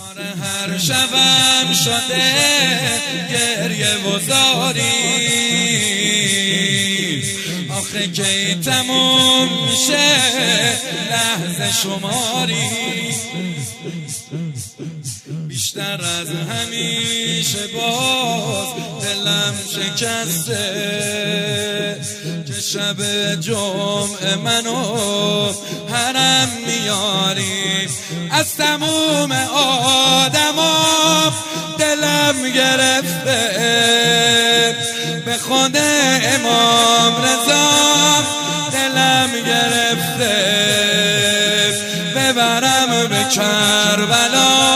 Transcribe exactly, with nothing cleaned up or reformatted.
هر شبم شده گریه و زاری، آخه کی تموم میشه لحظه شماری. بیشتر از همیشه باز دلم شکسته که شب جمعه منو حرم میاری. از تموم آدما دلم گرفته، به خود امام رضا دلم گرفته، ببرم به کربلا